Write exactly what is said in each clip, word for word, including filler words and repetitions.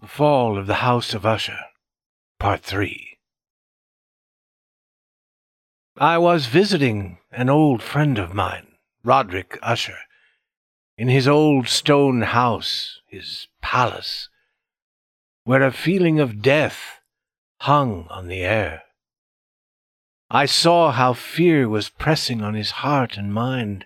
The Fall of the House of Usher, Part three. I was visiting an old friend of mine, Roderick Usher, in his old stone house, his palace, where a feeling of death hung on the air. I saw how fear was pressing on his heart and mind.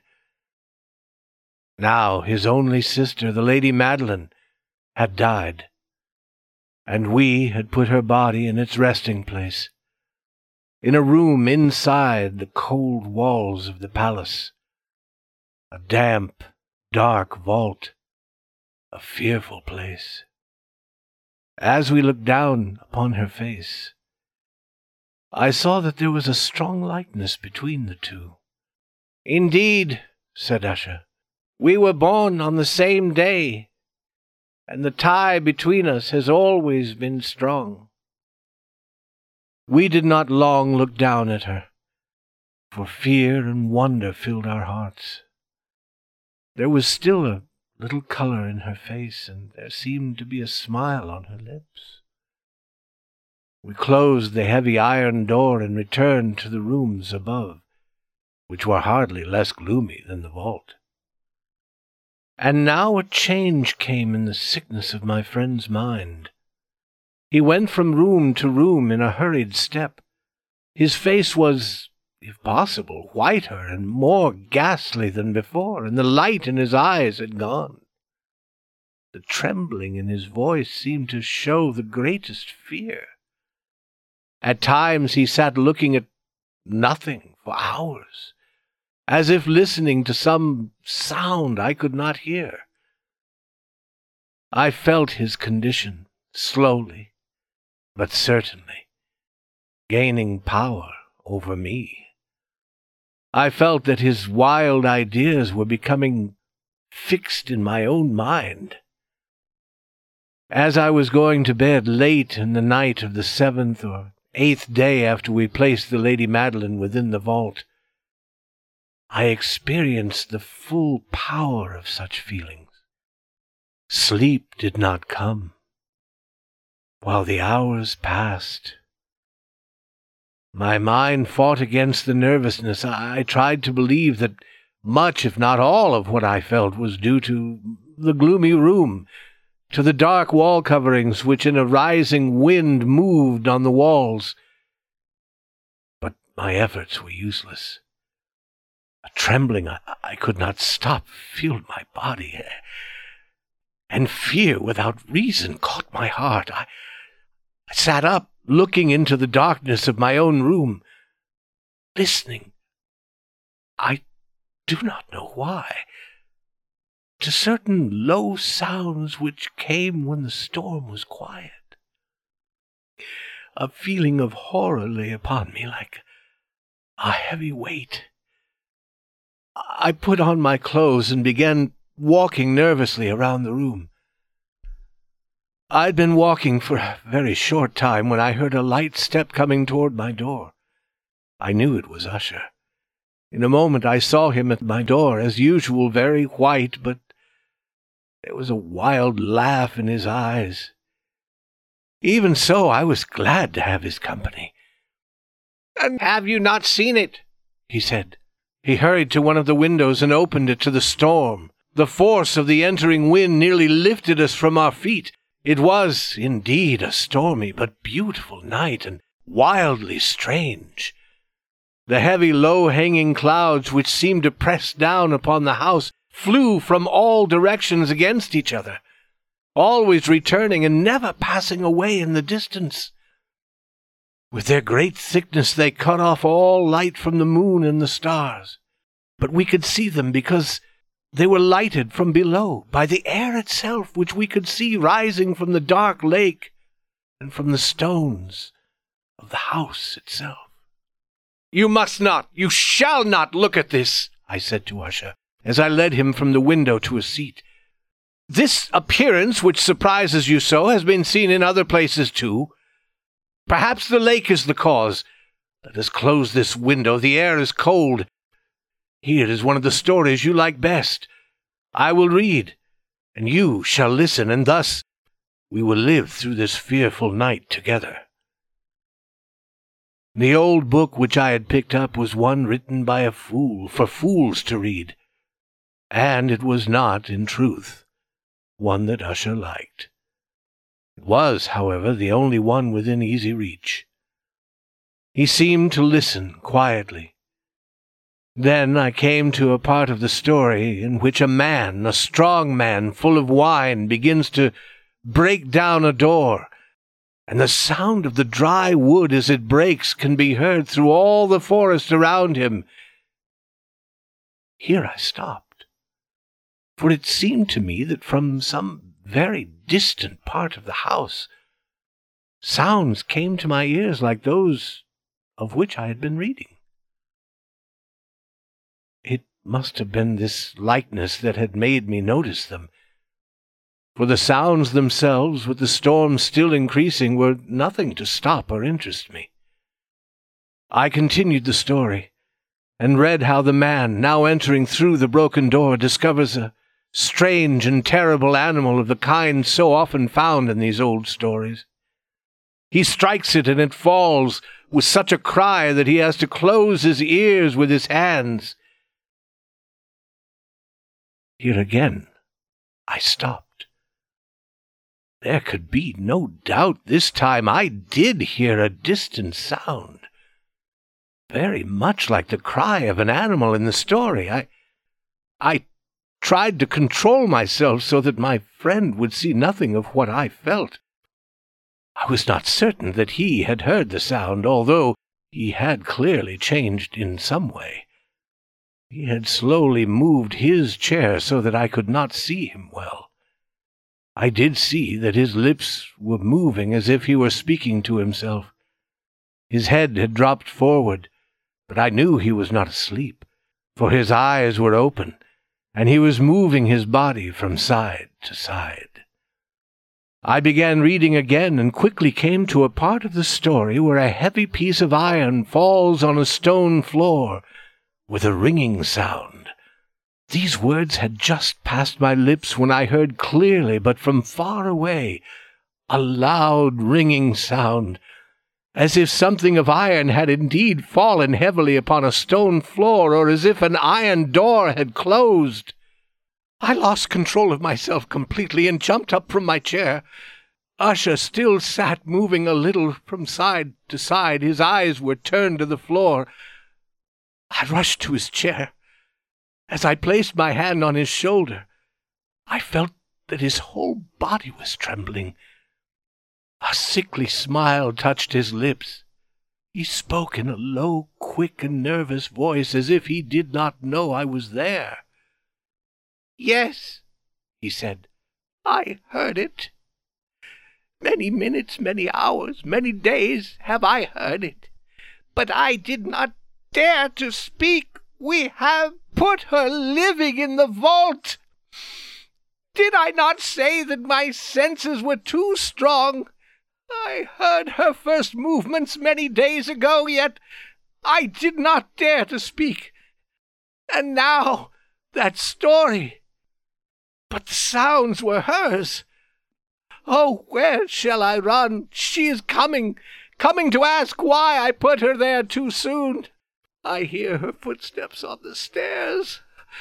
Now his only sister, the Lady Madeline, had died, and we had put her body in its resting place, in a room inside the cold walls of the palace, a damp, dark vault, a fearful place. As we looked down upon her face, I saw that there was a strong likeness between the two. "Indeed," said Usher, "we were born on the same day, and the tie between us has always been strong." We did not long look down at her, for fear and wonder filled our hearts. There was still a little color in her face, and there seemed to be a smile on her lips. We closed the heavy iron door and returned to the rooms above, which were hardly less gloomy than the vault. And now a change came in the sickness of my friend's mind. He went from room to room in a hurried step. His face was, if possible, whiter and more ghastly than before, and the light in his eyes had gone. The trembling in his voice seemed to show the greatest fear. At times he sat looking at nothing for hours, as if listening to some sound I could not hear. I felt his condition, slowly, but certainly, gaining power over me. I felt that his wild ideas were becoming fixed in my own mind. As I was going to bed late in the night of the seventh or eighth day after we placed the Lady Madeline within the vault, I experienced the full power of such feelings. Sleep did not come. While the hours passed, my mind fought against the nervousness. I tried to believe that much, if not all, of what I felt was due to the gloomy room, to the dark wall coverings which in a rising wind moved on the walls. But my efforts were useless. A trembling I, I could not stop filled my body, and fear without reason caught my heart. I, I sat up, looking into the darkness of my own room, listening, I do not know why, to certain low sounds which came when the storm was quiet. A feeling of horror lay upon me like a heavy weight. I put on my clothes and began walking nervously around the room. I'd been walking for a very short time when I heard a light step coming toward my door. I knew it was Usher. In a moment I saw him at my door, as usual, very white, but there was a wild laugh in his eyes. Even so, I was glad to have his company. "And have you not seen it?" he said. He hurried to one of the windows and opened it to the storm. The force of the entering wind nearly lifted us from our feet. It was, indeed, a stormy but beautiful night, and wildly strange. The heavy, low-hanging clouds which seemed to press down upon the house flew from all directions against each other, always returning and never passing away in the distance. With their great thickness they cut off all light from the moon and the stars, but we could see them because they were lighted from below by the air itself, which we could see rising from the dark lake and from the stones of the house itself. "You must not, you shall not look at this," I said to Usher, as I led him from the window to a seat. "This appearance, which surprises you so, has been seen in other places too. Perhaps the lake is the cause. Let us close this window. The air is cold. Here is one of the stories you like best. I will read, and you shall listen, and thus we will live through this fearful night together. The old book which I had picked up was one written by a fool, for fools to read, and it was not, in truth, one that Usher liked. It was, however, the only one within easy reach. He seemed to listen quietly. Then I came to a part of the story in which a man, a strong man, full of wine, begins to break down a door, and the sound of the dry wood as it breaks can be heard through all the forest around him. Here I stopped, for it seemed to me that from some very distant part of the house sounds came to my ears like those of which I had been reading. It must have been this likeness that had made me notice them, for the sounds themselves, with the storm still increasing, were nothing to stop or interest me. I continued the story, and read how the man, now entering through the broken door, discovers a strange and terrible animal of the kind so often found in these old stories. He strikes it, and it falls with such a cry that he has to close his ears with his hands. Here again I stopped. There could be no doubt this time I did hear a distant sound, very much like the cry of an animal in the story. I, I tried to control myself so that my friend would see nothing of what I felt. I was not certain that he had heard the sound, although he had clearly changed in some way. He had slowly moved his chair so that I could not see him well. I did see that his lips were moving as if he were speaking to himself. His head had dropped forward, but I knew he was not asleep, for his eyes were open, and he was moving his body from side to side. I began reading again, and quickly came to a part of the story where a heavy piece of iron falls on a stone floor with a ringing sound. These words had just passed my lips when I heard clearly, but from far away, a loud ringing sound, as if something of iron had indeed fallen heavily upon a stone floor, or as if an iron door had closed. I lost control of myself completely and jumped up from my chair. Usher still sat moving a little from side to side. His eyes were turned to the floor. I rushed to his chair. As I placed my hand on his shoulder, I felt that his whole body was trembling. A sickly smile touched his lips. He spoke in a low, quick, and nervous voice, as if he did not know I was there. "Yes," he said, "I heard it. Many minutes, many hours, many days have I heard it. But I did not dare to speak. We have put her living in the vault. Did I not say that my senses were too strong? I heard her first movements many days ago, yet I did not dare to speak. And now that story. But the sounds were hers. Oh, where shall I run? She is coming, coming to ask why I put her there too soon. I hear her footsteps on the stairs.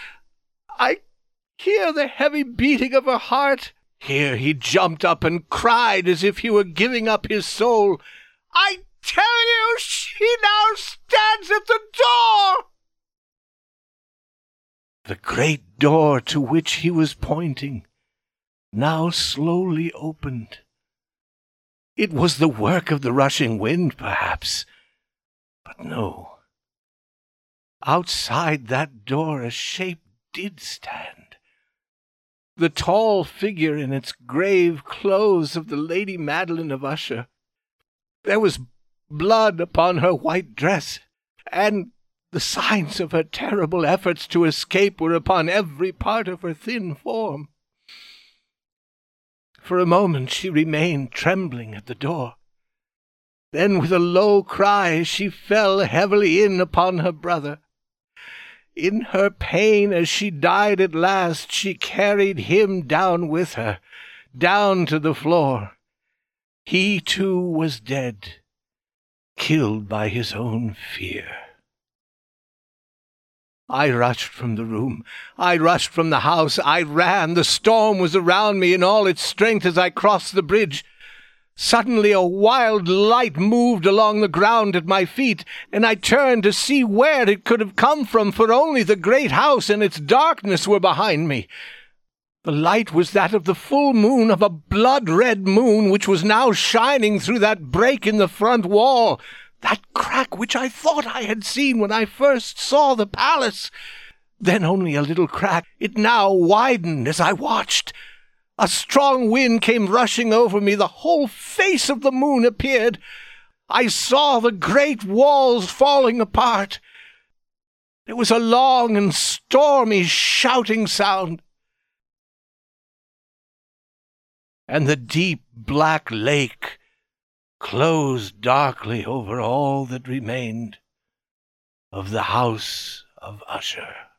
I hear the heavy beating of her heart." Here he jumped up and cried as if he were giving up his soul. "I tell you, she now stands at the door!" The great door to which he was pointing now slowly opened. It was the work of the rushing wind, perhaps, but no. Outside that door a shape did stand. The tall figure in its grave clothes of the Lady Madeline of Usher. There was blood upon her white dress, and the signs of her terrible efforts to escape were upon every part of her thin form. For a moment she remained trembling at the door. Then with a low cry she fell heavily in upon her brother. In her pain, as she died at last, she carried him down with her, down to the floor. He, too, was dead, killed by his own fear. I rushed from the room. I rushed from the house. I ran. The storm was around me in all its strength as I crossed the bridge. Suddenly a wild light moved along the ground at my feet, and I turned to see where it could have come from, for only the great house and its darkness were behind me. The light was that of the full moon, of a blood-red moon, which was now shining through that break in the front wall, that crack which I thought I had seen when I first saw the palace. Then only a little crack. It now widened as I watched. A strong wind came rushing over me. The whole face of the moon appeared. I saw the great walls falling apart. There was a long and stormy shouting sound, and the deep black lake closed darkly over all that remained of the House of Usher.